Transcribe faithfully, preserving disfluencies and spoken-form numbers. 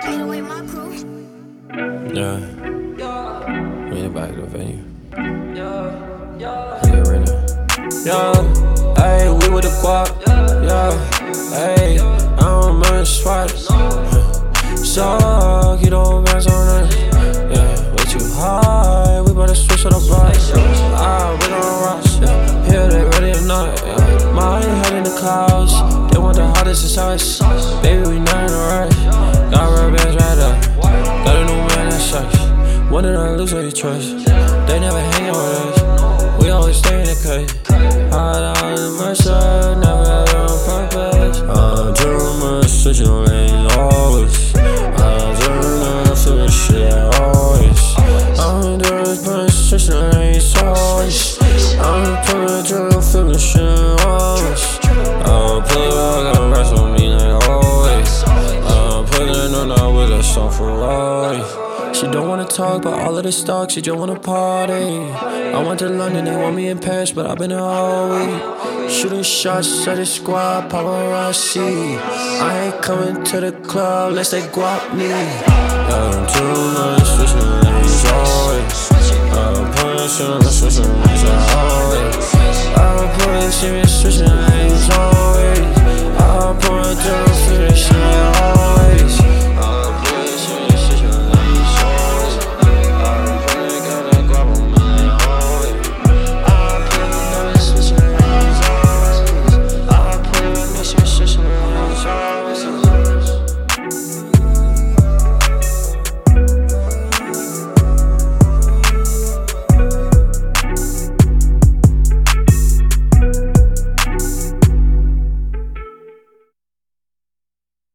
Yeah. Bring it back to the venue. Yeah, right now. Yeah, ayy, we with the guap. Yeah, ayy, I don't remember the spots. So, keep the whole bands on us. Yeah, way too high, we better switch to the bus. Ah, we gon' rush. Yeah, here they ready or not. Yeah. My head in the clouds, they want the hottest inside us. Baby, we not in a rush. Got rubber bands right up. Got a new man that sucks. When did I lose all your trust? They never hang out with us. We always stay in the cut. Hide out in the Mercer, never had it on purpose. I'm doing my switching lanes always. I'm doing my feeling shit always. I'm doing my switching lanes always. I'm pulling through feeling shit always. I'm pulling out, got rest on me like always. I'm pulling on out with a song for always. She don't wanna talk about all of this talk, she just wanna party. I went to London, they want me in Paris, but I've been there all week. Shooting shots at the squad, paparazzi. I ain't coming to the club unless they guap me. I'm too much, switching lanes always. I'm putting shit on the switching lanes always. I'm putting serious switching lanes always. I'm putting